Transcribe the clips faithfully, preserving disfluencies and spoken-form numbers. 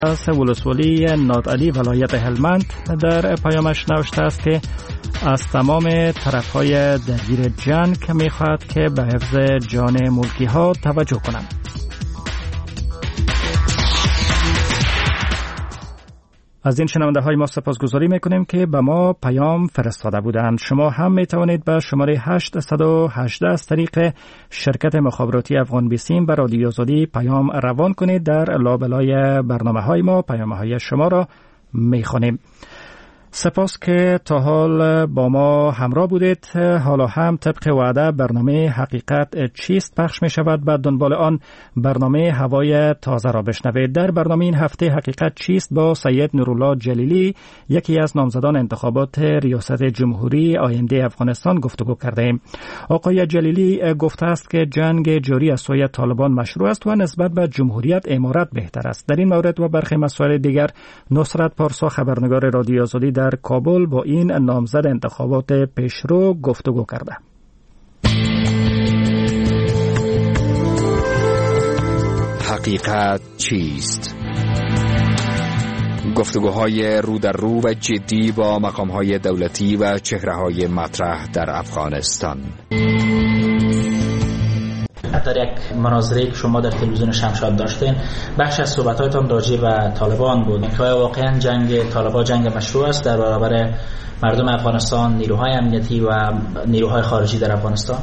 از ولسوالی نادعلی ولایت هلمند در پیامش نوشته است که از تمام طرفهای درگیر جنگ می‌خواهد که به حفظ جان ملکی ها توجه کنند. از این شنونده های ما سپاسگزاری میکنیم که به ما پیام فرستاده بودند. شما هم میتوانید به شماره هشت یک هشت از طریق شرکت مخابراتی افغان بیسیم و رادیو آزادی پیام روان کنید. در لابلای برنامه های ما پیام های شما را میخوانیم. سپاس که تا حال با ما همراه بودید. حالا هم طبق وعده برنامه حقیقت چیست پخش می شود. بعد دنبال آن برنامه هوای تازه را بشنوید. در برنامه این هفته حقیقت چیست با سید نورالله جلیلی، یکی از نامزدان انتخابات ریاست جمهوری آینده افغانستان گفتگو کرده ایم. آقای جلیلی گفته است که جنگ جاری از سوی طالبان مشروع است و نسبت به جمهوریت امارت بهتر است. در این مورد و برخی مسائل دیگر نصرت پارسا خبرنگار رادیو آزادی در کابل با این نامزد انتخابات پیشرو گفتگو کرده. حقیقت چیست؟ گفتگوهای رو در رو و جدی با مقامهای دولتی و چهره‌های مطرح در افغانستان. در یک مناظره که شما در تلویزیون شمشاد داشتین، بخش از صحبت‌هایتان راجع به طالبان بود که واقعا جنگ طالبان جنگ مشروع است در برابر مردم افغانستان، نیروهای امنیتی و نیروهای خارجی در افغانستان.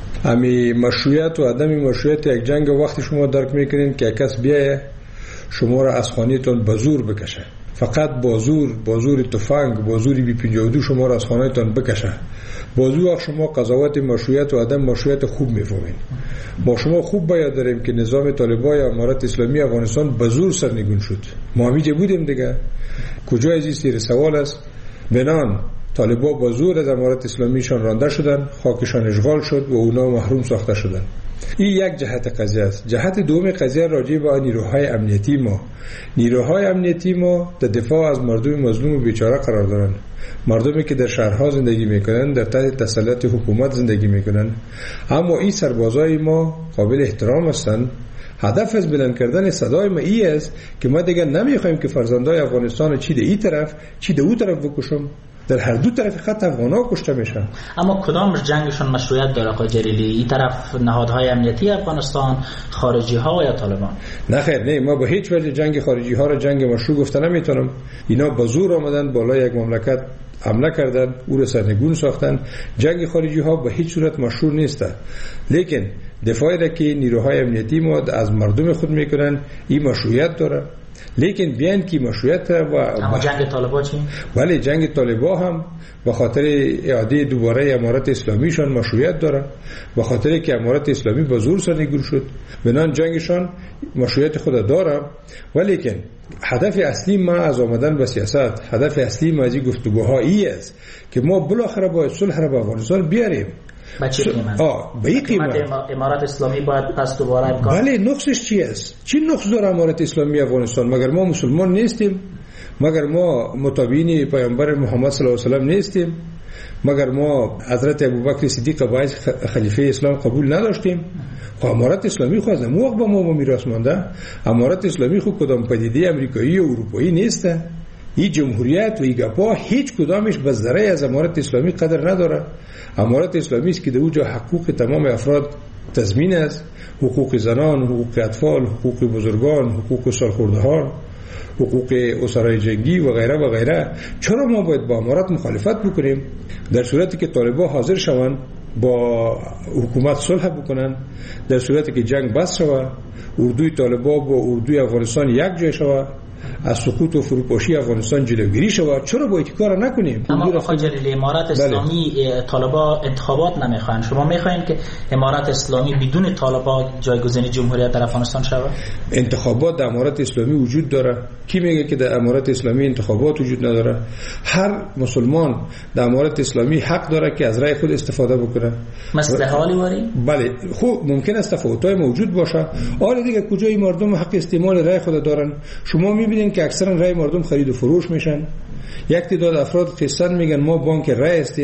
امی مشروعیت و عدم مشروعیت یک جنگ وقتی شما درک میکنین که کس بیایه شما را از خانه‌تان به زور بکشه، فقط با زور، با زور تفنگ، با زور بی پنجاه و دو شما را از خانه‌تان بکشه. با زور شما قضاوت مشروعیت و عدم مشروعیت خوب میفهمید. ما شما خوب باید داریم که نظام طالبان یا امارت اسلامی افغانستان به زور سرنگون شد. ما همیشه بودیم دیگه. کجا از این سیر سوال است؟ بنان طالبان با زور از امارت اسلامیشان رانده شدن، خاکشان اشغال شد و اونا محروم ساخته شدن. این یک جهت قضیه است. جهت دوم قضیه راجع به نیروهای امنیتی ما. نیروهای امنیتی ما در دفاع از مردم مظلوم و بیچاره قرار دارن. مردمی که در شهرها زندگی میکنن، در تحت تسلط حکومت زندگی میکنن، اما این سربازای ما قابل احترام هستند. هدف از بلند کردن صدای ما ای است که ما دیگه نمیخوایم که فرزندای افغانستان چی در این طرف چی در اون طرف بکشم. در هر دو طرف خط افغانا کشته میشن. اما کدامش جنگشون مشروعیت داره آقای جلیلی؟ این طرف نهادهای امنیتی افغانستان، خارجی ها و یا طالبان؟ نه خیر، نه، ما به هیچ وجه جنگ خارجی ها را جنگ مشروع گفته نمیتونم. اینا با زور آمدن بالا یک مملکت حمله کردن، او را سرنگون ساختن. جنگ خارجی ها به هیچ صورت مشروع نیست. لیکن دفاعی را که نیروهای امنیتی ما از مردم خود میکنن این مشروعیت داره. لیکن بیان کی مشروعیت و اما جنگ طالبان چی؟ ولی جنگ طالبان هم به خاطر اعاده دوباره امارت اسلامیشان مشروعیت داره، به خاطر که امارت اسلامی با زور سرنگون شد. بنان جنگشان مشروعیت خود داره. ولی که هدف اصلی ما از آمدن به سیاست، هدف اصلی ما از این گفتگوها ای است که ما بالاخره باید صلح را به افغانستان بیاریم. با چه قیمت؟ آه به این قیمت امارت اسلامی باید پس دوباره امکان. بله، نقصش چی است؟ چی نقص داره امارت اسلامی افغانستان؟ مگر ما مسلمان نیستیم؟ مگر ما متابعین پیامبر محمد صلی الله علیه و سلم نیستیم؟ مگر ما حضرت ابوبکر صدیق باعث خلیفه اسلام قبول نداشتیم؟ خب امارت اسلامی خو از موقع با ما میراث مانده. امارت اسلامی خو کدام پدیده امریکایی و اروپایی نیسته. این جمهوریت و این گپا هیچ کدامش به ذره از امارت اسلامی قدر نداره. امارت اسلامی است که در اونجا حقوق تمام افراد تضمین است، حقوق زنان، حقوق اطفال، حقوق بزرگان، حقوق سالخوردهان، حقوق اسرای جنگی و غیره و غیره. چرا ما باید با امارت مخالفت بکنیم در صورتی که طالبان حاضر شوند با حکومت صلح بکنن، در صورتی که جنگ بس شود، اردوی طالبان با اردوی افغانستان یک جای شود، از سقوط و فروپاشی افغانستان جلوگیری شود؟ چرا باید کار نکنیم؟ اما آقای جلیلی امارت اسلامی طالبان انتخابات نمیخوان، شما میخواین که امارت اسلامی بدون طالبان جایگزین جمهوریت در افغانستان شود؟ انتخابات در امارت اسلامی وجود داره. کی میگه که در امارت اسلامی انتخابات وجود نداره؟ هر مسلمان در امارت اسلامی حق داره که از رأی خود استفاده بکنه. مثل حالی واری؟ بله، خب ممکن است تفاوت‌های موجود باشه. آره دیگه، کجای مردم حق استعمال رأی خود دارن؟ شما میبینید که اکثرا رأی مردم خرید و فروش میشن. یک تعداد افراد قصه میگن ما بانک رأی هستیم،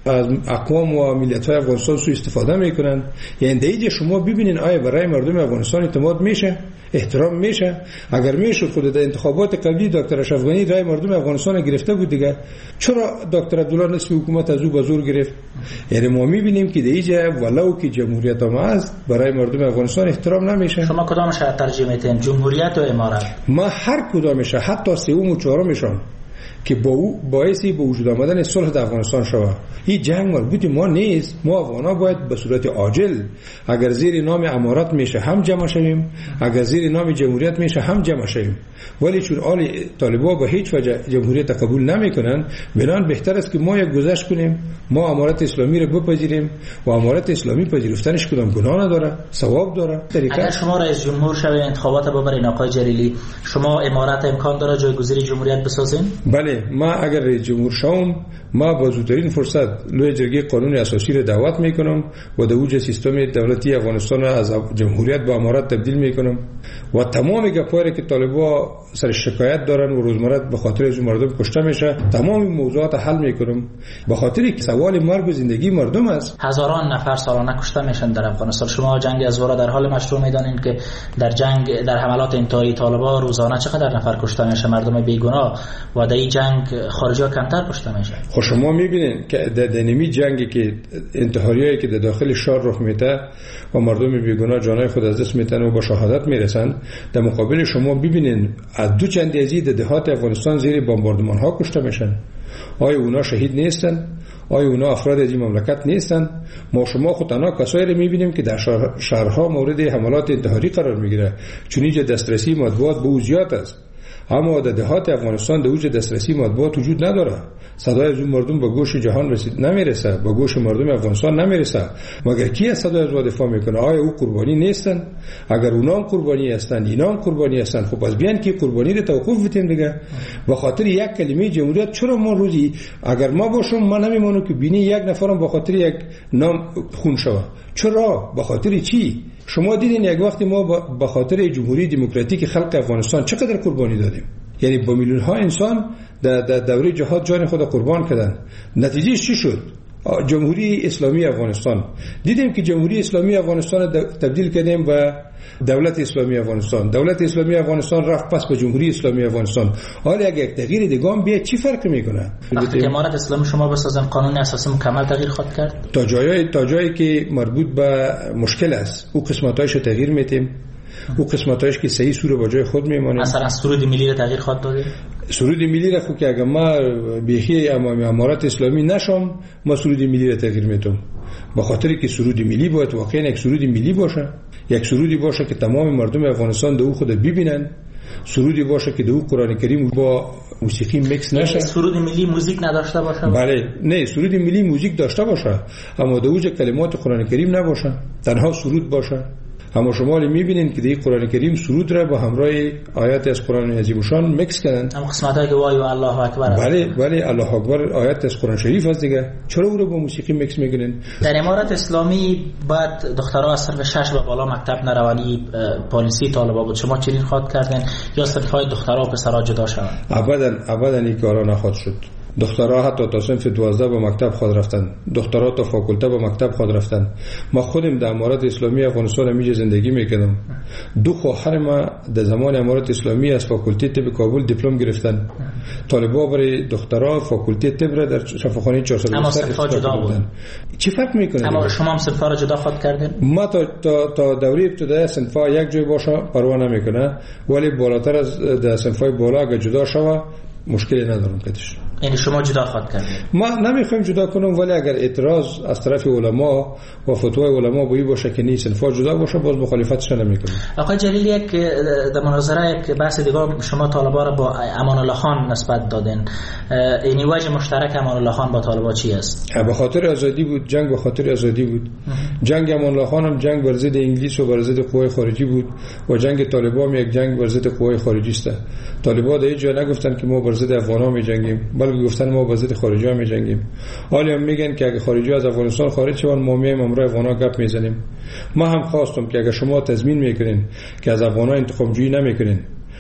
از اقوام و ملت‌های افغانستان سوء استفاده میکنن. یعنی دیگه شما ببینین آیا برای مردم افغانستان اعتماد میشه، احترام میشه؟ اگر میشد خود در انتخابات قبلی دکتر اشرف غنی رای مردم افغانستان گرفته بود دیگه، چرا دکتر عبدالله نصفی حکومت از او به زور گرفت؟ یعنی ما میبینیم که دیگه ولو که جمهوریت هم است برای مردم افغانستان احترام نمیشه. شما کدامش را ترجیح میدین، جمهوریت و امارت؟ ما هر کدامش، حتی سوم و چهارمشون که با او باعثی به وجود آمدن صلح در افغانستان شود. این جنگ مربوط ما نیست. ما افغانا باید به صورت عاجل اگر زیر نام امارت میشه هم جمع شویم، اگر زیر نام جمهوریت میشه هم جمع شویم. ولی چون آل طالبا به هیچ وجه جمهوریت قبول نمیکنن، بنان بهتر است که ما یک گذشت کنیم، ما امارت اسلامی رو بپذیریم و امارت اسلامی پذیرفتنش کدام گناه نداره، ثواب داره. اگر شما رئیس جمهور شوید انتخابات ببرین آقای جلیلی، شما امارت امکان داره جایگزین جمهوریت بسازین؟ بله، ما اگر رئیس جمهور شوم، ما با زودترین فرصت لوی جرگه قانون اساسی رو دعوت میکنم و در اوج سیستم دولتی افغانستان از جمهوریت به امارت تبدیل میکنم و تمام گپایی که طالبا سر شکایت دارن و روزمره به خاطر از مردم کشته میشه، تمام موضوعات حل میکنم به خاطر که سوال مرگ و زندگی مردم است. هزاران نفر سالانه کشته میشن در افغانستان. شما جنگ از ورا در حال مشروع میدانید که در جنگ در حملات انتحاری طالبا روزانه چقدر نفر کشته میشه، مردم بیگناه، و در این جنگ خارجی‌ها کمتر کشته میشن. خب شما میبینید که در دنیمی جنگی که انتحاریایی که در داخل شهر رخ میده و مردم بیگناه جانای خود از دست میتن و با شهادت میرسن، در مقابل شما ببینید از دو چندی ازید دهات افغانستان زیر بمباردمان ها کشته میشن. آیا اونا شهید نیستن؟ آیا اونا افراد از این مملکت نیستن؟ ما شما خود تنها کسایی رو میبینیم که در شهر شهرها مورد حملات انتحاری قرار میگیره، چون اینجا دسترسی مطبوعات به او زیاد است. اما در دهات افغانستان در اوج دسترسی مطبوعات وجود نداره. صدای از اون مردم به گوش جهان رسید نمیرسه، به گوش مردم افغانستان نمیرسه. مگر کی از صدای از دفاع میکنه؟ آیا او قربانی نیستن؟ اگر اونا هم قربانی هستن، اینا هم قربانی هستن، خب از بیان که قربانی رو توقف بدیم دیگه. به خاطر یک کلمه جمهوریت چرا ما روزی اگر ما باشم ما نمیمونم که بینی یک نفرم به خاطر یک نام خون شوه؟ چرا؟ به خاطر چی؟ شما دیدین یک وقتی ما به خاطر جمهوری دموکراتیک خلق افغانستان چقدر قربانی دادیم؟ یعنی با میلیون ها انسان در دوره جهاد جان خود قربان کردن. نتیجه چی شد؟ جمهوری اسلامی افغانستان. دیدیم که جمهوری اسلامی افغانستان تبدیل کردیم به دولت اسلامی افغانستان. دولت اسلامی افغانستان رفت پس به جمهوری اسلامی افغانستان. حالا اگه یک تغییر دیگه هم بیاد چی فرق میکنه؟ وقتی که امارت اسلامی شما بسازن قانون اساسی مکمل تغییر خواهد کرد؟ تا جایی تا جایی که مربوط به مشکل است، او قسمتایش رو تغییر میتیم. او قسمتایش که صحیح سوره با جای خود میمونه. مثلا سرود ملی رو تغییر خواهد داد؟ سرود ملی را خود که اگر ما بیخی امام امارت اسلامی نشم، ما سرود ملی را تغییر میتم. به خاطر که سرود ملی باید واقعا یک سرود ملی باشه، یک سرودی باشه که تمام مردم افغانستان دو خود ببینن، سرودی باشه که دو قرآن کریم با موسیقی میکس نشه. سرود ملی موزیک نداشته باشه؟ بله، نه، سرود ملی موزیک داشته باشه اما دوج کلمات قرآن کریم نباشه، تنها سرود باشه. اما شما میبینید که در قرآن کریم سرود را با همراه آیات از قرآن عظیم شان میکس کردن. هم قسمتایی که وای و الله اکبر. بله بله، الله اکبر آیات از قرآن شریف است دیگه. چرا او را با موسیقی میکس میکنن؟ در امارت اسلامی بعد دخترها از صرف شش به بالا مکتب نروانی پالیسی طالبا بود. شما چنین خواهد کردن یا صرف های دخترها و پسرها جدا شوند؟ ابدا ابدا این کارا نخواهد شد. دخترها حتی تا صنف دوازده به مکتب خود رفتن، دخترها تا فاکولته به مکتب خود رفتن. ما خودم در امارت اسلامی افغانستان همیشه زندگی میکردم. دو خواهر ما در زمان امارت اسلامی از فاکولته طب کابل دیپلم گرفتن. طالبا برای دخترها فاکولته طب را در شفاخانه چهارصد اما صنف‌ها جدا بودن. چی فرق میکنه؟ اما شما هم صنف‌ها را جدا خواهد کردین؟ ما تا تا, تا دوره ابتدایی صنف‌ها یک جای باشه پروا نمیکنه، ولی بالاتر از در صنف‌های بالا اگه جدا شوه مشکلی ندارم کدش. یعنی شما جدا خواهد کردید؟ ما نمیخوایم جدا کنم، ولی اگر اعتراض از طرف علما و فتوای علما به این باشه که نیست صنفا جدا باشه، باز مخالفتش نمیکنیم. آقای جلیلی، یک در مناظره یک بحث دیگه شما طالبا را با امان الله خان نسبت دادین. یعنی وجه مشترک امان الله خان با طالبا چی است؟ به خاطر آزادی بود، جنگ به خاطر آزادی بود. جنگ امان الله خان هم جنگ بر ضد انگلیس و بر ضد قوای خارجی بود و جنگ طالبا هم یک جنگ بر ضد قوای خارجی است. طالبا در جای نگفتن که ما بر ضد افغانا می‌جنگیم، بلکه گفتن ما بر ضد خارجی‌ها می‌جنگیم. حالا هم میگن که اگه خارجی از افغانستان خارج شون ما میایم امروز افغانا گپ میزنیم. ما هم خواستم که اگه شما تضمین میکنین که از افغانا انتخاب جویی نمیکنین،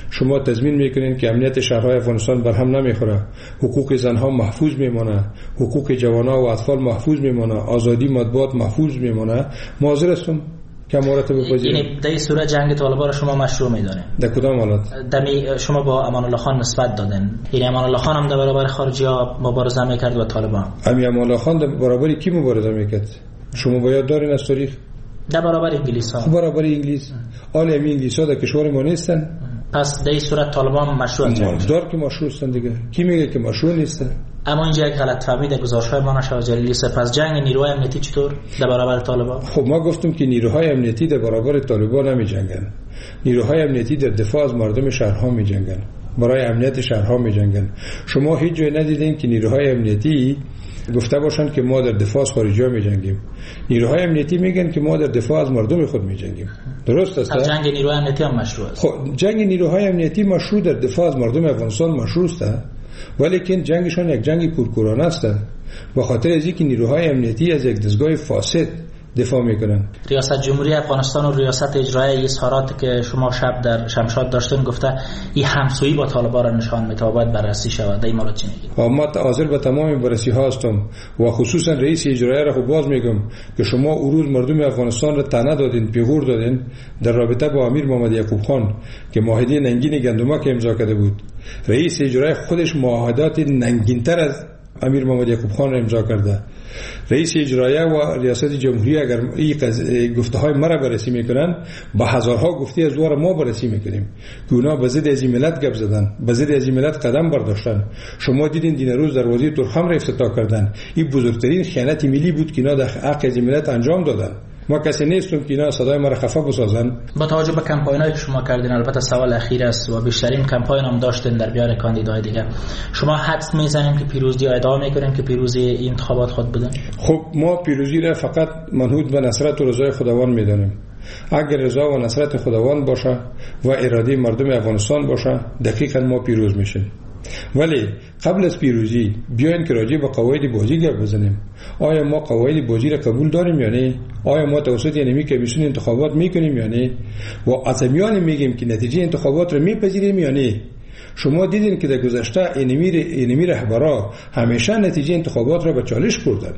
شما تضمین میکنین که امنیت شهرهای افغانستان بر هم نمیخوره، حقوق زنها محفوظ میمونه، حقوق جوانان و اطفال محفوظ میمونه، آزادی مطبوعات محفوظ میمونه، حاضر هستم که امارات بپذیرم. یعنی در این صورت جنگ طالبان را شما مشروع میدونید؟ در کدام حالت؟ دمی شما با امان الله خان نسبت دادن، یعنی امان الله خان هم در برابر خارجی ها مبارزه میکرد با طالبان. امی امان الله خان در برابر کی مبارزه میکرد؟ شما باید دارین از تاریخ؟ در برابر انگلیس ها. برابر انگلیس. آل امی انگلیس ها در کشور ما نیستن. پس در این صورت طالبان مشروع هستند. دار که مشروع هستند دیگه. کی میگه که مشروع نیستن؟ اما اینجا یک غلط فهمی در گزارش‌های ما نشه جلیلی. پس جنگ نیروهای امنیتی چطور در برابر طالبان؟ خب ما گفتم که نیروهای امنیتی در برابر طالبان نمی‌جنگن. نیروهای امنیتی در دفاع از مردم شهرها می‌جنگن. برای امنیت شهرها می‌جنگن. شما هیچ جای ندیدین که نیروهای امنیتی گفته باشند که ما در دفاع از خارجی‌ها می‌جنگیم. نیروهای امنیتی میگن که ما در دفاع از مردم خود می‌جنگیم. درست است؟ جنگ نیروهای امنیتی هم مشروع است. خب جنگ نیروهای امنیتی مشروع در دفاع از مردم افغانستان مشروع است، ولی که جنگشون یک جنگ پرکورانه است، به خاطر از اینکه نیروهای امنیتی از یک دستگاه فاسد دفاع میکنن. ریاست جمهوری افغانستان و ریاست اجرایی اظهاراتی که شما شب در شمشاد داشتین گفته این همسویی با طالبان را نشان میده، باید بررسی شود. در این مورد چی میگید؟ ما حاضر به تمام بررسی ها هستم و خصوصا رئیس اجرایی را خب باز میگم که شما اروز مردم افغانستان را طعنه دادین، پیغور دادین در رابطه با امیر محمد یعقوب خان که معاهده ننگین گندمک امضا کرده بود. رئیس اجرایی خودش معاهدات ننگین‌تر از امیر محمد یعقوب خان را امضا کرده. رئیس اجرایی و ریاست جمهوری اگر این گفته های ما را بررسی میکنن، با هزارها گفته از وار ما بررسی میکنیم که اونا به ضد از ملت گپ زدن، به ضد از ملت قدم برداشتن. شما دیدین دین روز دروازه ترخم را افتتاح کردن. این بزرگترین خیانت ملی بود که اینا در حق از ملت انجام دادن. ما کسی نیستیم که اینا صدای ما را خفه بسازن. با توجه به کمپاینایی که شما کردین، البته سوال اخیر است و بیشترین کمپاین هم داشتین در بیان کاندیدای دیگه، شما حدس میزنین که پیروزی ادعا میکنین که پیروزی انتخابات خود بودن؟ خب ما پیروزی را فقط منحوت به نصرت و رضای خداوند میدانیم. اگر رضا و نصرت خداوند باشه و اراده مردم افغانستان باشه، دقیقاً ما پیروز میشیم. ولی قبل از پیروزی بیاین که راجع به قواعد بازی گپ بزنیم. آیا ما قواعد بازی را قبول داریم یا نه؟ آیا ما توسط اینمی کمیسیون انتخابات میکنیم یا نه؟ و عزمیان میگیم که نتیجه انتخابات را میپذیریم یا نه؟ شما دیدین که در گذشته اینمی اینمی رهبرا همیشه نتیجه انتخابات را به چالش بردن.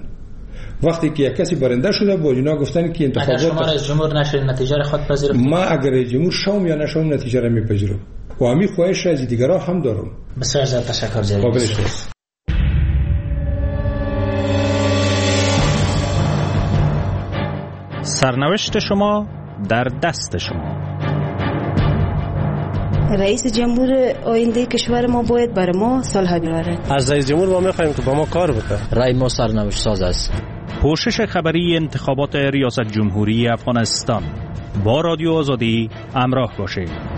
وقتی که یک کسی برنده شده با اینا گفتن که انتخابات اگر شما رئیس جمهور نشید نتیجه را خود پذیرید؟ ما اگر رئیس جمهور شوم یا نشوم نتیجه را میپذیرم و همین خواهش از دیگران هم دارم. بسیار زیاد تشکر جلیل. سرنوشت شما در دست شما. رئیس جمهور آینده کشور ما باید برای ما صلح بیاورد. از رئیس جمهور ما می‌خوایم که با ما کار بکنه. رای ما سرنوشت ساز است. پوشش خبری انتخابات ریاست جمهوری افغانستان با رادیو آزادی همراه باشید.